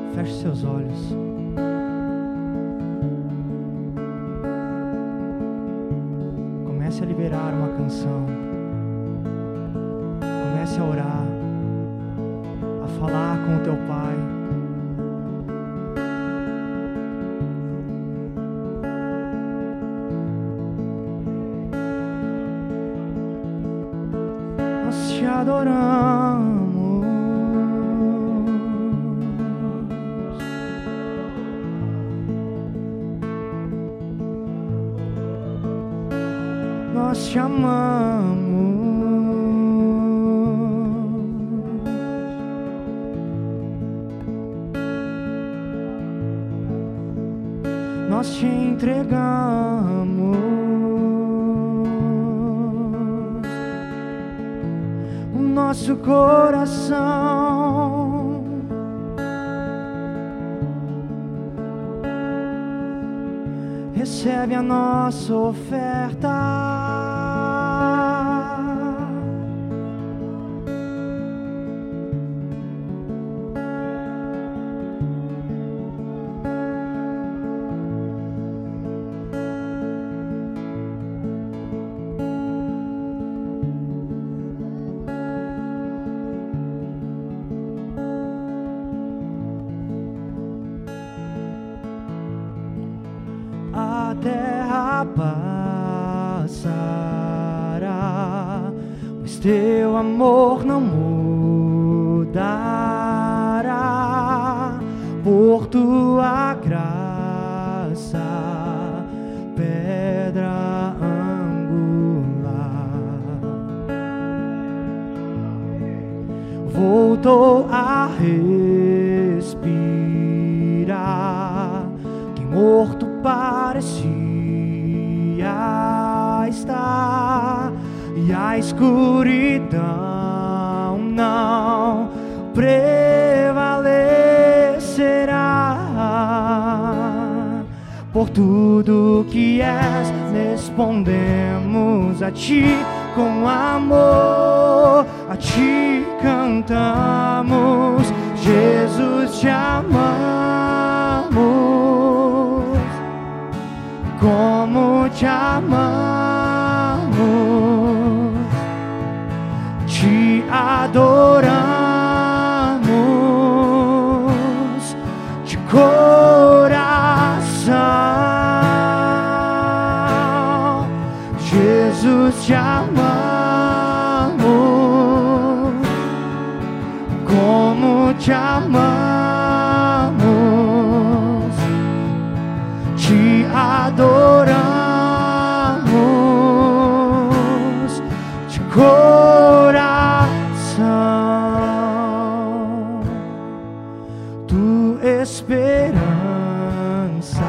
Feche seus olhos. Comece a liberar uma canção. Comece a orar, a falar com o teu Pai. Nós te adoramos. Nós te amamos. Nós te entregamos o nosso coração. Recebe a nossa oferta. A terra passará, mas teu amor não mudará. Por tua graça, pedra angular, voltou a respirar. Que morto parecia estar, e a escuridão não prevalecerá. Por tudo que és, respondemos a ti com amor, a ti cantamos. Jesus, te amamos. Como te amamos, te adoramos de coração. Jesus, te amamos. Como te amamos, te adoramos de coração. Tu esperança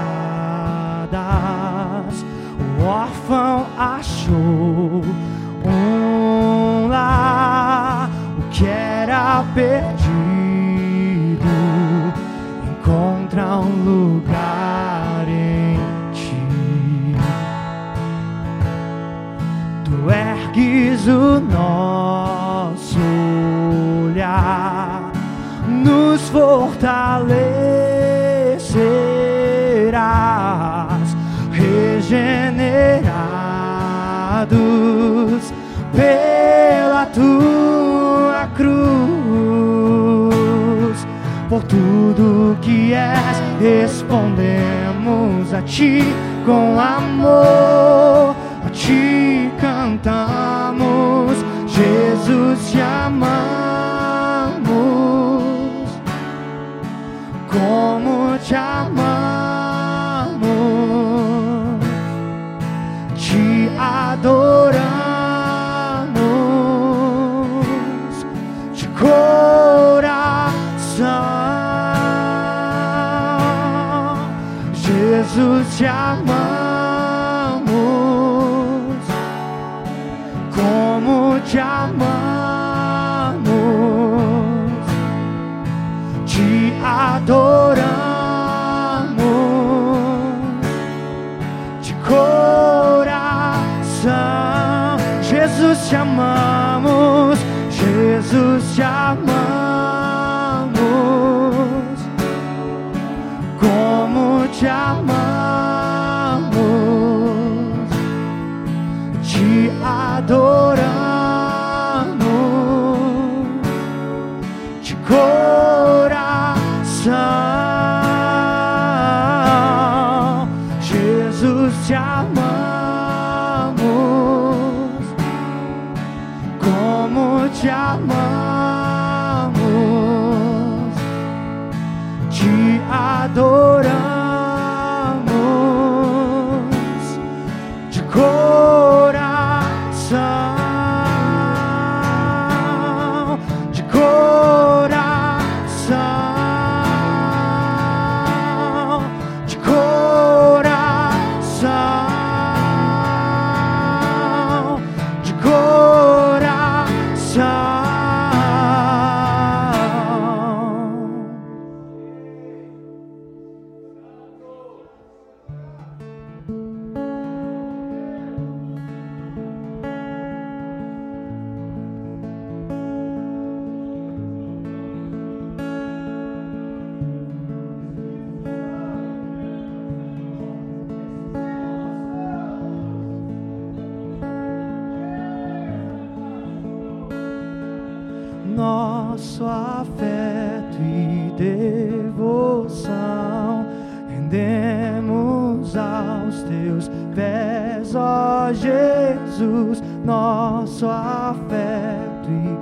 das, o órfão achou um lar. O que era perdido encontra um lugar em ti. Tu ergues o nosso olhar, nos fortalecerás, regenerados pela tua cruz. Por tudo que és, respondemos a ti com amor, a ti cantamos. Jesus, te amamos. Como te amamos, te adoramos de coração. Jesus, te amamos. Como te amamos, te adoramos de coração. Jesus, te amamos. Jesus, te amamos. de coração. Jesus, te amamos, como te amamos, te adoramos de coração, de coração, de coração, de coração. Nosso afeto e devoção rendemos aos teus pés, ó Jesus. Nosso afeto e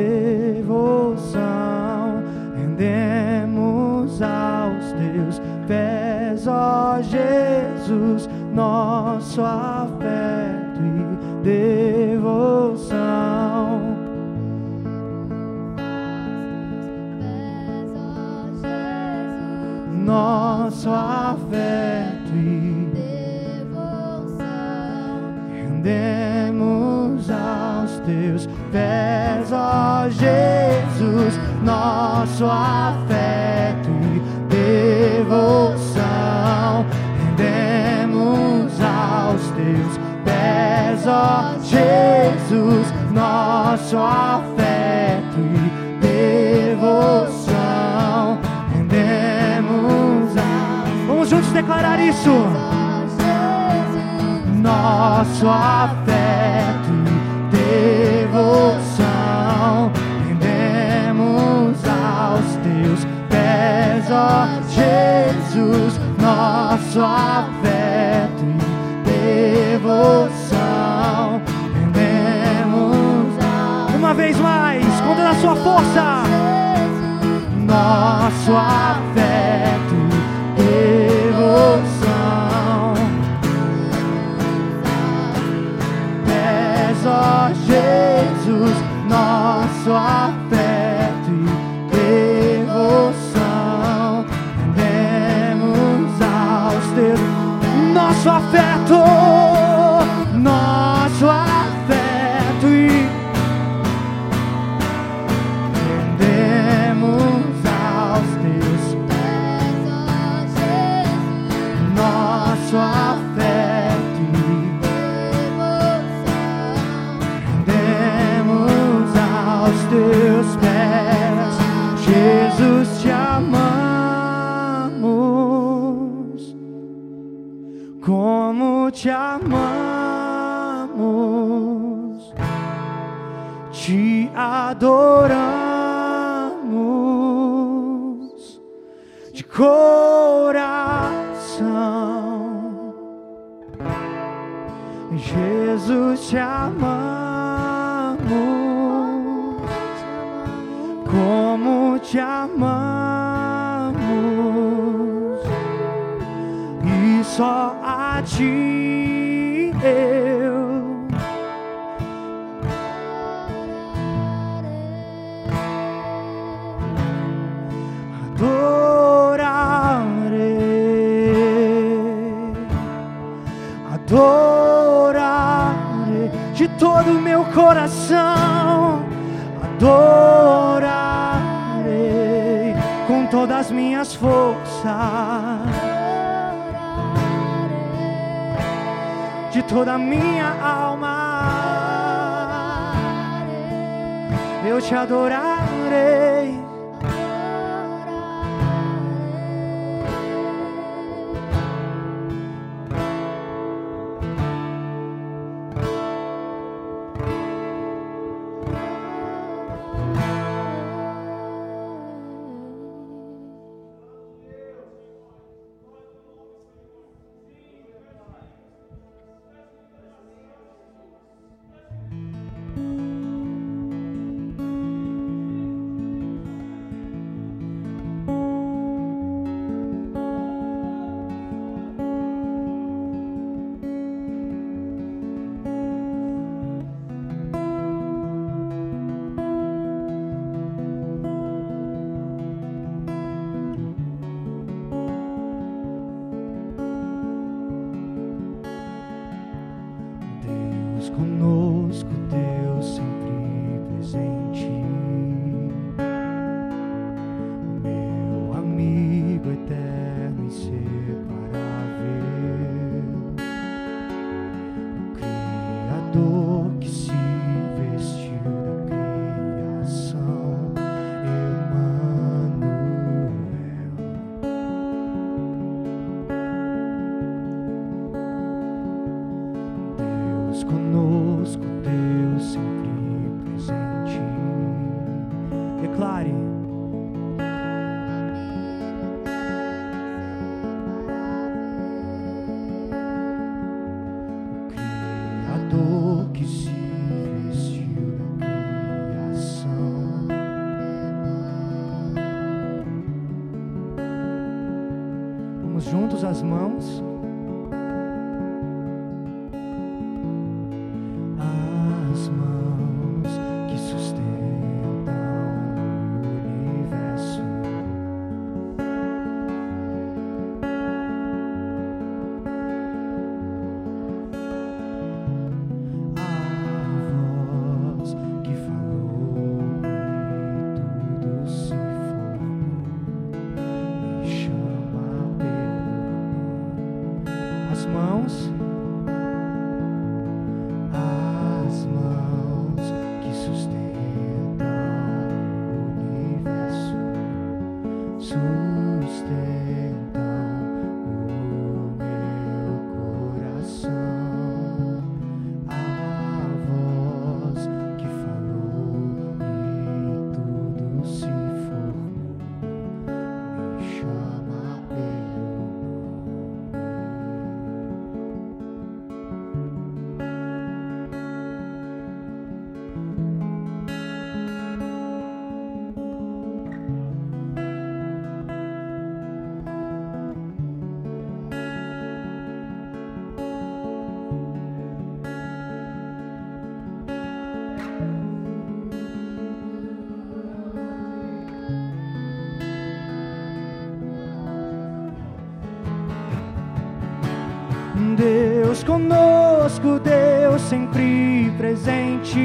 devoção rendemos aos teus pés, ó Jesus. Nosso afeto e devoção. Nosso afeto e devoção rendemos aos teus pés, ó Jesus. Nosso afeto e devoção rendemos aos teus pés, ó Jesus. Nosso afeto e devoção rendemos a... Vamos juntos declarar isso. Nosso afeto e devoção rendemos aos teus pés, ó Jesus. Nosso afeto e devoção rendemos a... Uma vez mais, com toda a sua força. Nosso afeto e devoção pés, ó Jesus. Nosso afeto e devoção rendemos aos teus. Nosso afeto, nosso afeto e rendemos aos teus pés, ó Jesus. Nosso afeto e devoção rendemos aos teus pés, Jesus. Te amamos, como te amamos, te adoramos de coração. Jesus, te amamos, como te amamos, e só a ti eu adorarei de todo o meu coração, adorarei com todas as minhas forças, de toda a minha alma, eu te adorarei. juntos as mãos. As mãos que sustentam o universo. A voz que falou e tudo se formou, me chama pelo nome. As mãos que sustentam o universo, sustentam o meu coração. A voz que falou e tudo se formou, me chama pelo Deus conosco, Deus sempre presente,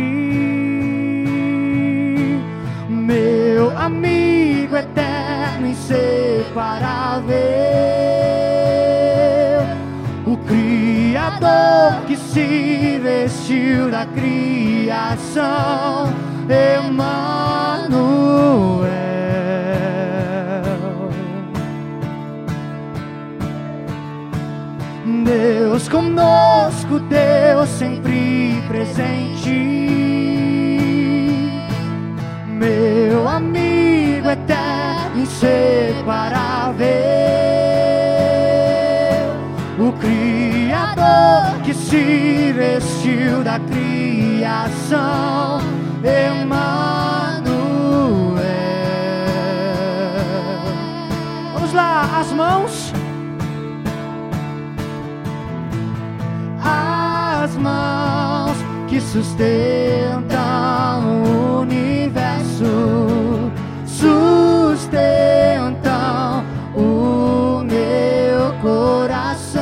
meu amigo eterno, inseparável, o Criador que se vestiu da criação, Emmanuel. Deus conosco, Deus sempre presente, meu amigo eterno, inseparável, o Criador que se vestiu da criação, Emmanuel. Vamos lá, as mãos. As mãos que sustentam o universo, sustentam o meu coração.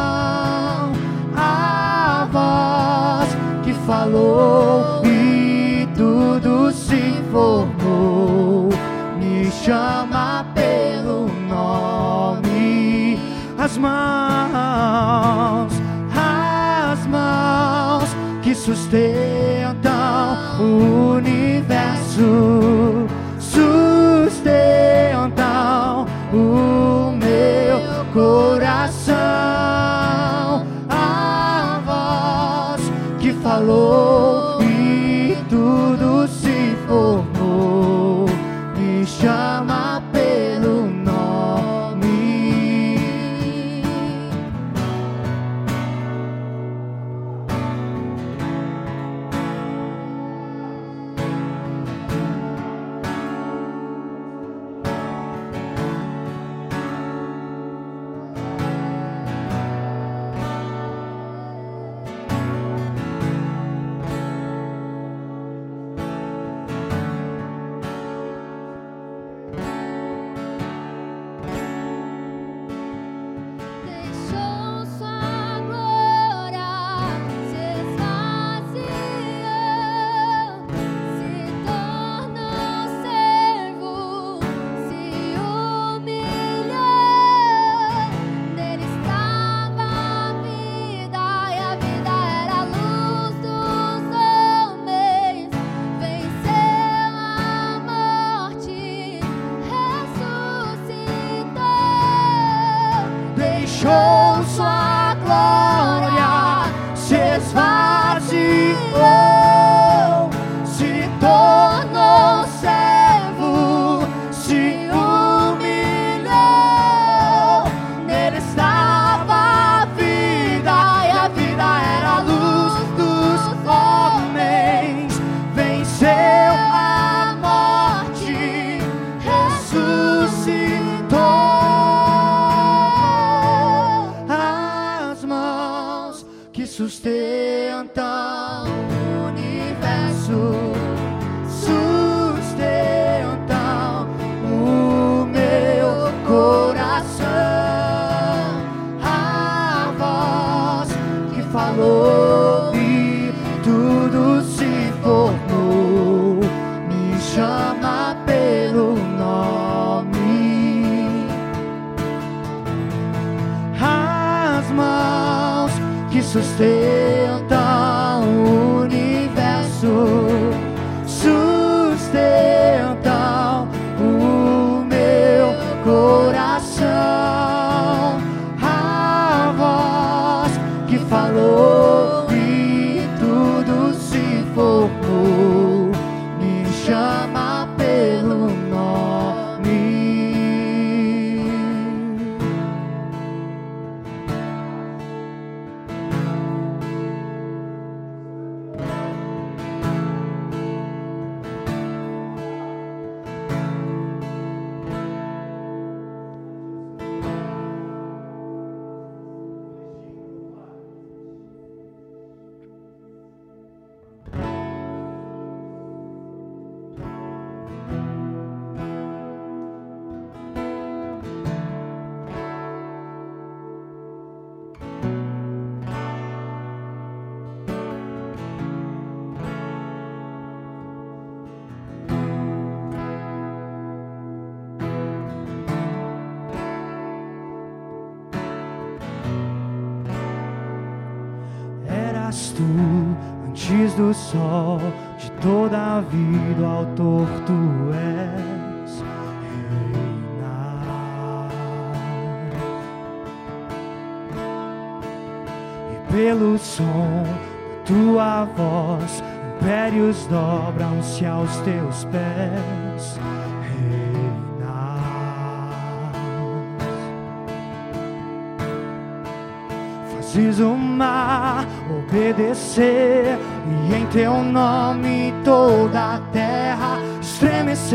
A voz que falou e tudo se formou, me chama pelo nome. As mãos que sustentam o universo, sustentam o meu coração. A voz que falou e tudo se formou, me chama pelo nome. Deixou sua glória, se esvaziou, se tornou servo, se humilhou. Nele estava a vida e a vida era a luz dos homens. Venceu a morte, ressuscitou. sustentam o universo, sustentam o meu coração. A voz que falou e tudo se formou, me chama pelo nome. As mãos que sustentam o universo, sustentam o meu coração. A voz que falou e tudo se formou, me chama pelo nome. Eras tu, antes do sol, de toda a vida, o autor tu és. E pelo som da tua voz, impérios dobram-se aos teus pés. Fazes o mar obedecer, e em teu nome toda a terra estremecer.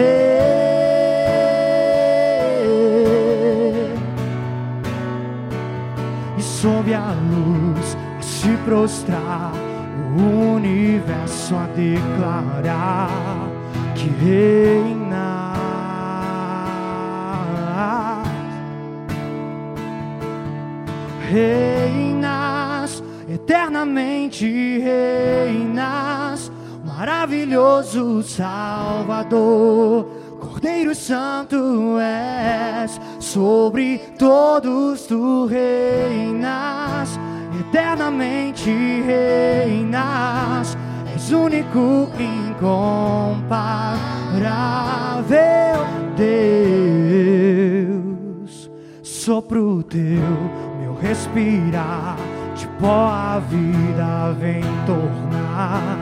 E sob a luz a se prostrar, o universo a declarar que reinas. Reinas, eternamente reinas, maravilhoso Salvador, Cordeiro Santo és, sobre todos tu reinas, eternamente reinas, és único, incomparável Deus. Sopro teu, meu respirar, de pó a vida vem tornar.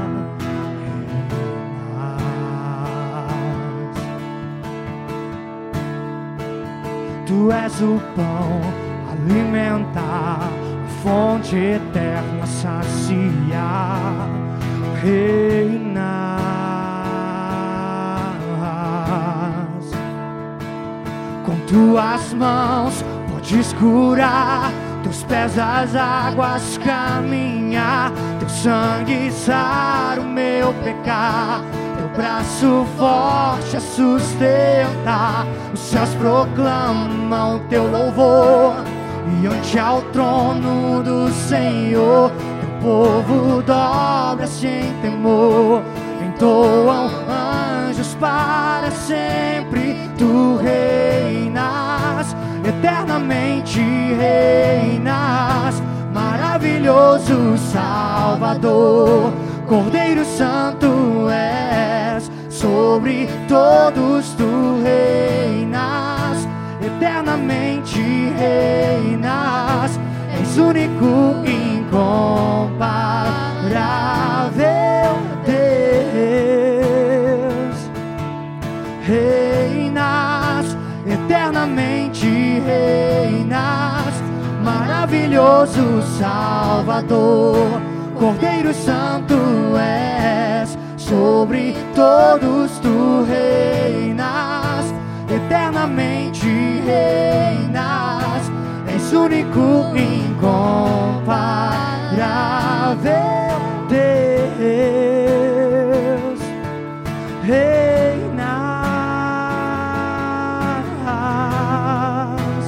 Tu és o pão alimentar, a fonte eterna saciar. Reinas, com tuas mãos podes curar, teus pés as águas caminhar, teu sangue sara o meu pecar, teu braço forte a sustentar. Os céus proclamam teu louvor, e ante ao trono do Senhor, teu povo dobra-se em temor. Entoam anjos para sempre, tu reinas, eternamente reinas, maravilhoso Salvador, Cordeiro Santo és, sobre todos tu reinas, eternamente reinas, és único, incomparável Deus. Reinas, eternamente reinas, maravilhoso Salvador, Cordeiro Santo és, sobre todos tu reinas, eternamente reinas, és único, incomparável Deus reinas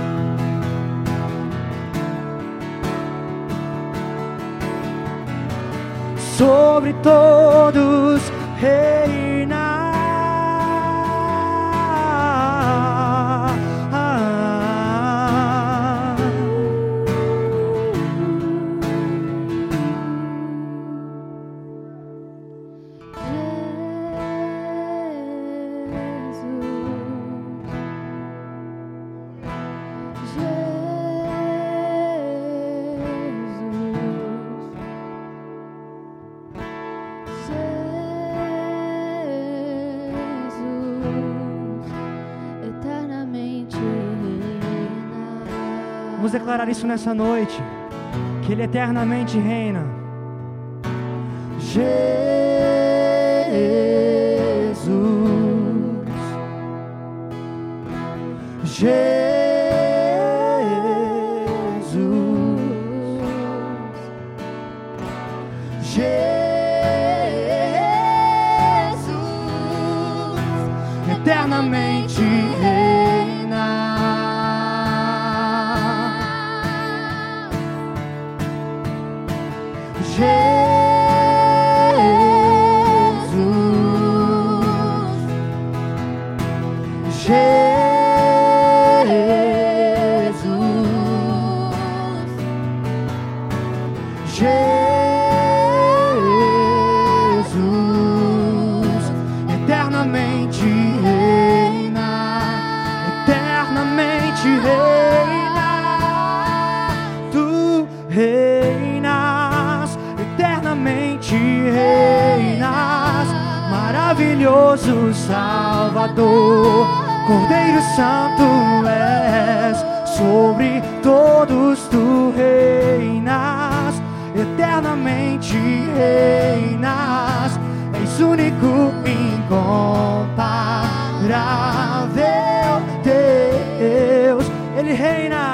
sobre todos, reinas. Vamos declarar isso nessa noite, que Ele eternamente reina. Jesus, Jesus, Jesus, eternamente reina. Jesus, eternamente reina, eternamente reina. Tu reinas, eternamente reinas, maravilhoso Salvador, Cordeiro Santo és, sobre todos tu reinas, eternamente reinas, és único, incomparável Deus. Ele reina,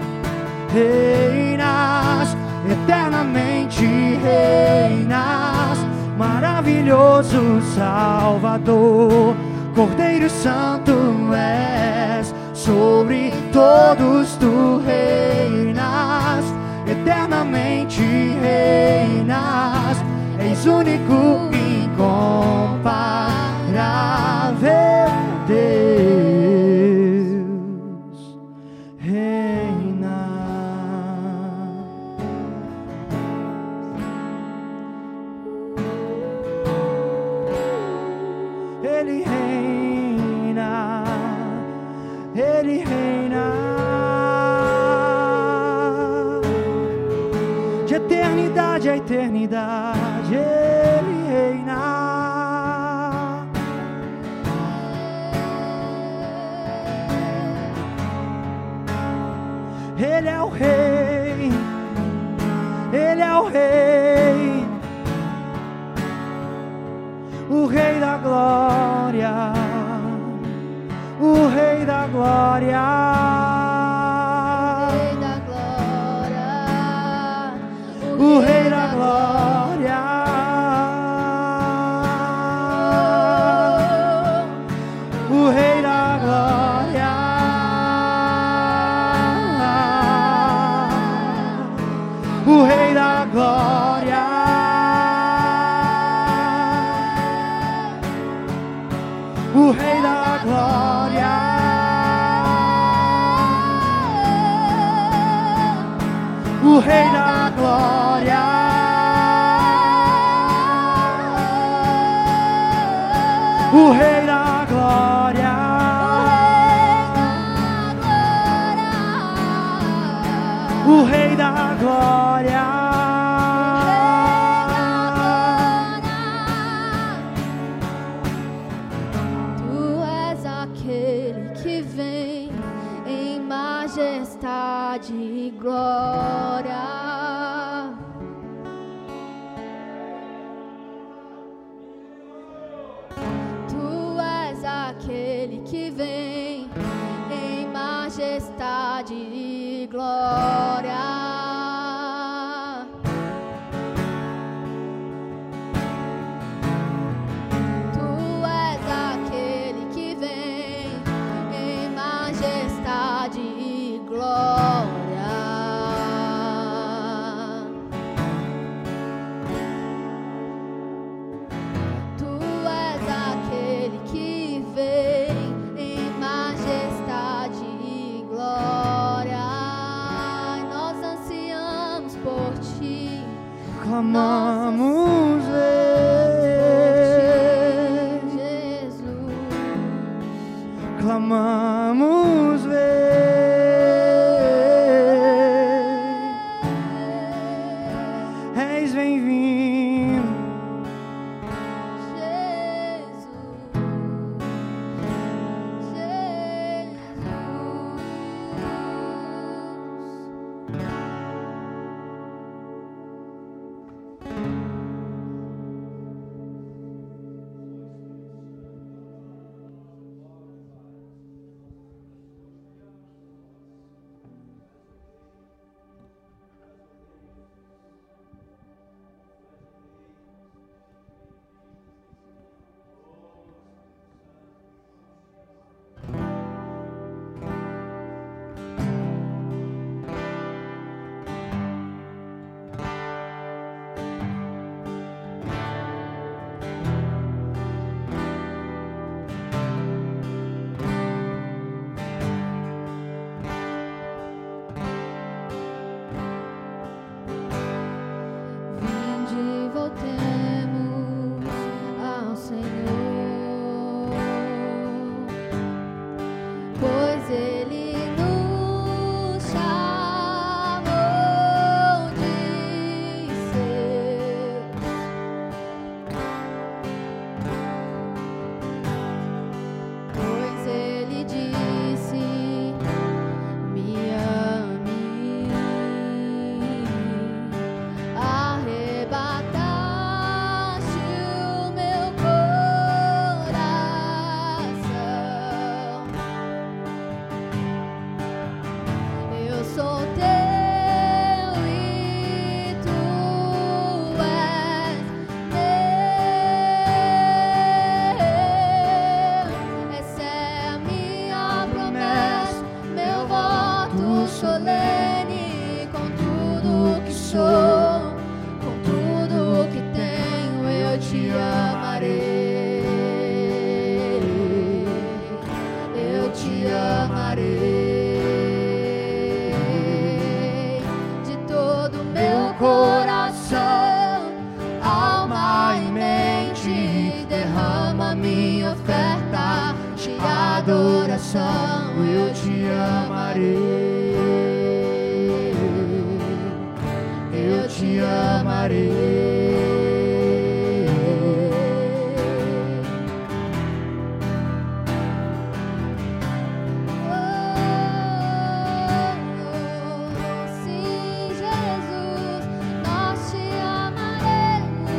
reinas, eternamente reinas, maravilhoso Salvador, Cordeiro Santo és, sobre todos tu reinas, eternamente reinas, és único, incomparável Deus, reina. Ele reina, Ele reina, de eternidade a eternidade, Ele reina. Ele é o Rei, Ele é o Rei, o Rei da glória, o Rei da glória, o Rei da glória, o Rei da glória, o Rei da glória, o Rei da glória, o Rei da glória, o Rei da glória, o Rei da glória. Tu és aquele que vem em majestade e glória. Tu és aquele que vem em majestade e glória. Vamos ver, és bem-vindo, eu te amarei, eu te amarei. Sim, Jesus, nós te amaremos.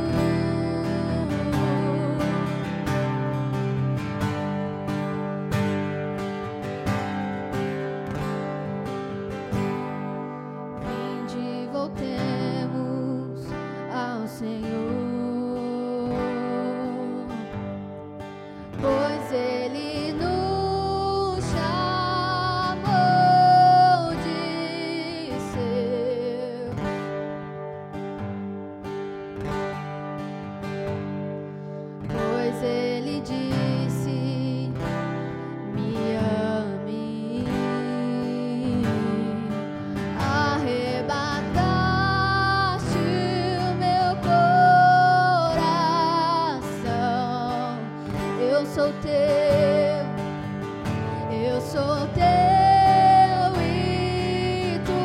Vinde, voltemos ao Senhor, pois Ele nos chamou de seu. Pois Ele disse: me ame, arrebataste o meu coração. Eu sou teu, eu sou teu e tu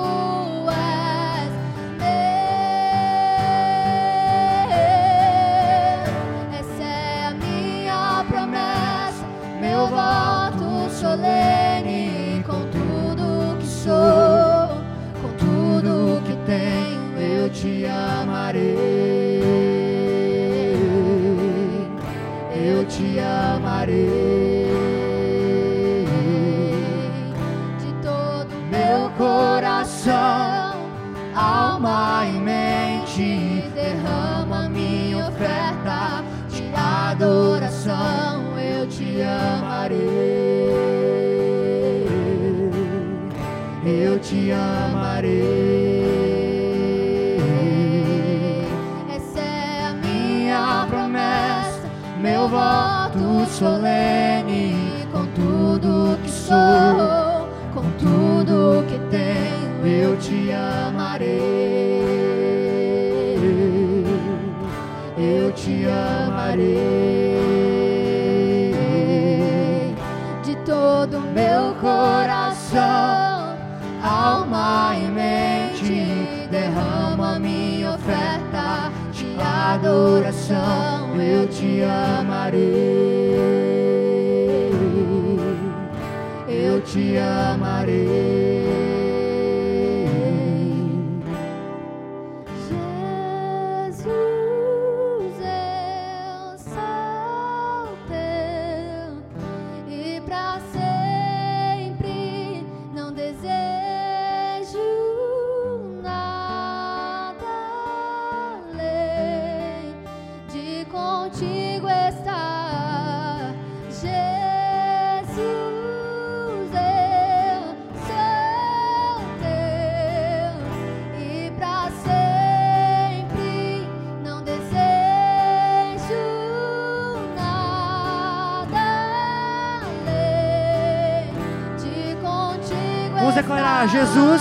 és meu. Essa é a minha promessa, meu voto solene. Com tudo que sou, com tudo que tenho, eu te amarei, eu te amarei. De todo meu coração, alma e mente, derrama minha oferta de adoração. Eu te amarei, eu te amarei. Essa é a minha promessa, meu voto solene. Com tudo que sou, com tudo que tenho, eu te amarei, eu te amarei. De todo meu coração, alma e mente, derramo a minha oferta de adoração. Eu te amarei, eu te amarei. Vamos declarar: Jesus,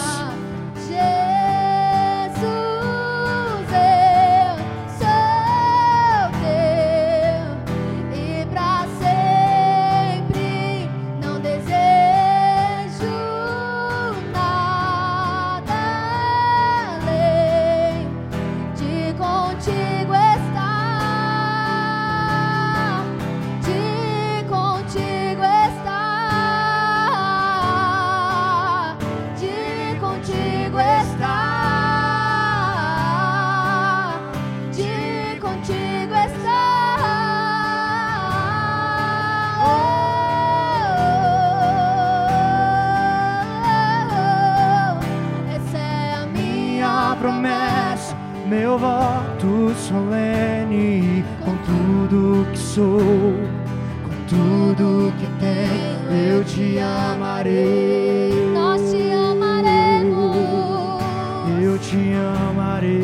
meu voto solene, com tudo que sou, com tudo que tenho, eu te amarei. Nós te amaremos, eu te amarei.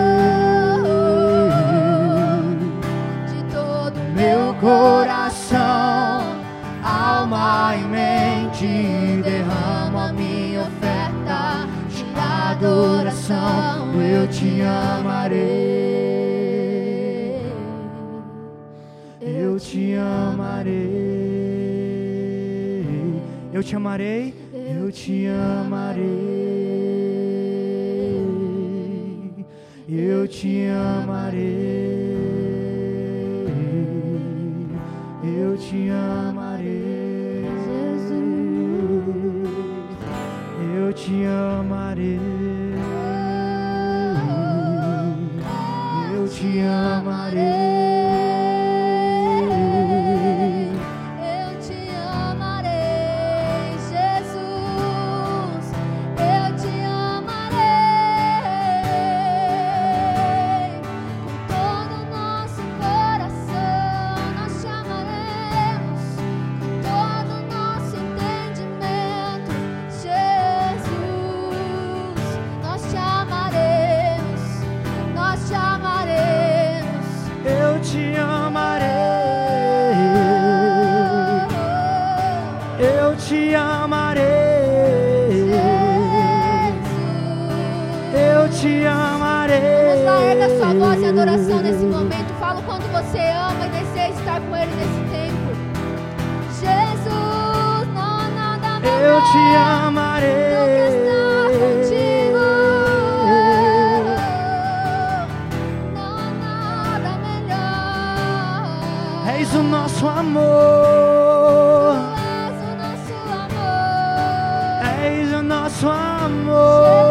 de todo meu coração, alma e mente, derramo a minha oferta de adoração. Eu te amarei, eu te amarei, eu te amarei, eu te amarei, eu te amarei, eu te amarei, Jesus, eu te amarei. Eu te amarei, eu te amarei, Jesus, eu te amarei, com todo o nosso coração nós te amaremos, com todo o nosso entendimento, Jesus, nós te amaremos, nós te amaremos, eu te amarei, eu te amarei, eu te amarei. Vamos lá, erga sua voz em adoração nesse momento. Fala o quanto você ama e deseja estar com Ele nesse tempo. Jesus, não há nada melhor Eu te do que amarei, estar contigo. Não há nada melhor. és o nosso amor, Tu és o nosso amor. és o nosso amor.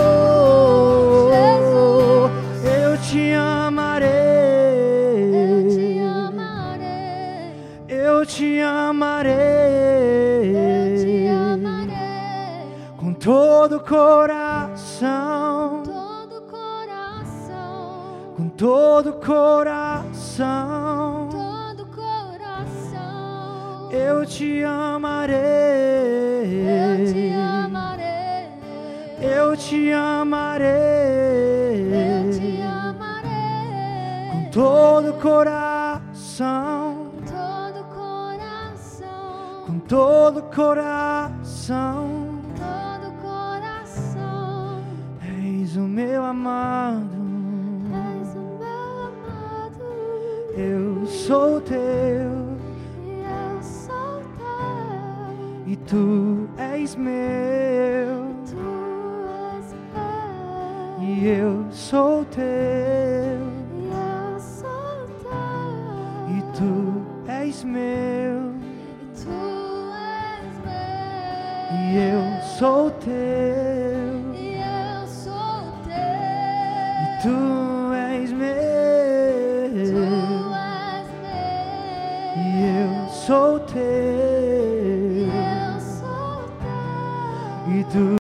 Eu te amarei, Eu te amarei. eu te amarei, Eu te amarei. com todo o coração, Todo coração. com todo o coração. Todo coração. Eu te amarei, Eu te amarei. eu te amarei, Eu te amarei. com todo o coração, Todo coração. com todo o coração. Todo coração. És o meu amado, És o meu amado. eu sou teu, E eu sou teu. e tu és meu, e eu sou teu, e tu és meu, e eu sou teu, e tu és meu, e eu sou teu, e tu